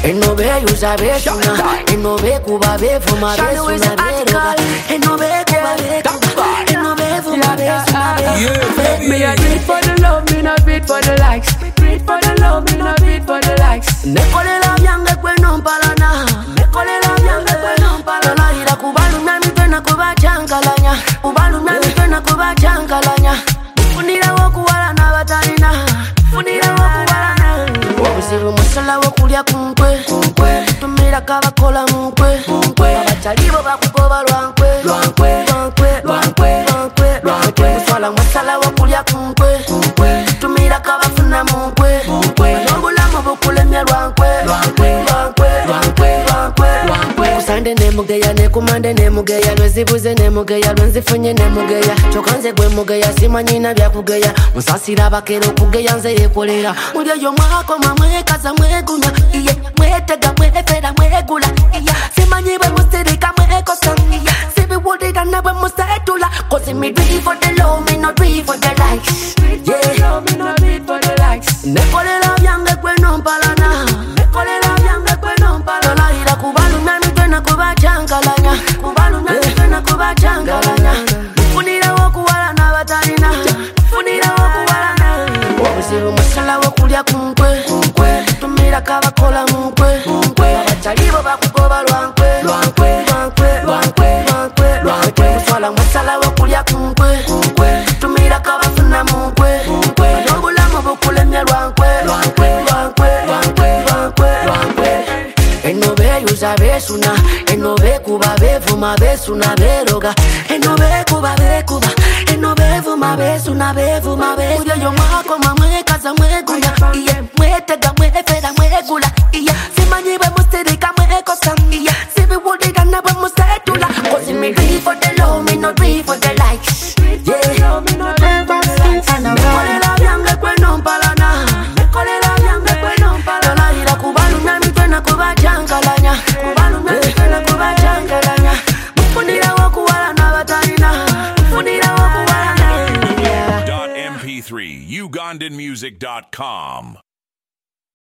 Eno be yuza be suna, eno be kuba be fuma be suna be roga. Eno be kuba be kuba, eno be fuma be suna be. Me a do it for the love, me not do it for the likes. Do it for the love, me not do it for the likes. Nekole la biange kwe non palana, nekole la biange kwe non palana. Ira kubalu na mitena kuba chankalanya, kubalu na mitena kuba chankalanya. Funira wokuwala na batalina, funira wokuwala na. Wabuzibu musala wokulya kunkwe, tumira kabakola munkwe, abachalibo bakugoba lwankwe, musala musala wokulya kunkwe, tumira kabafuna munkwe, n'obulamu bukulemya lwankwe. Kusande ne mugeya ne kumande ne mugeya, lwezibuze ne mugeya, lwenzifunye ne mugeya. Kyokka nze gwe mugeya simanyina byakugeya, musasira abakera okugeya nze yekolera. Muli eyo mwakoma mwekaza mwegunya, iye mwetega mwefera mwegula, iya simanyi bwe musirika mwekosa, iya sibiwulira ne bwe musetula. Cause me do it for the love, me not do it for the likes. Nekolera byange kwe nompalana, nekolera byange kwe nompalana. Ira kubalu na mitena kuba chankalanya, kubalu na mitena kuba chankalanya. Funira wokuwala na batalina, funira wokuwala na. Wabuzibu musala wokulya kunkwe, tumira kabakola munkwe, abachalibo bakugoba lwankwe, musala musala wokulya kunkwe, tumira kabafuna munkwe, n'obulamu bukulemya lwankwe. Eno be yuza be suna, eno be kuba be fuma be suna be roga. Eno be kuba be kuba, eno be fuma be suna be fuma be. Uyo yo mwakoma mwekaza mwegunya, iye mwetega mwefera mwegula, iya simanyi bwe musirika mwekosa, iya sibiwulira ne bwe musetula. Cause me do it for the love, me not do it for the likes. Nekolera byange kwe nompalana, nekolera byange kwe nompalana. Ira kubalu na mitena kuba chankalanya, kubalu na mitena kuba chankalanya. Funira wokuwala na batalina, funira wokuwala na. .mp3 ugandanmusic.com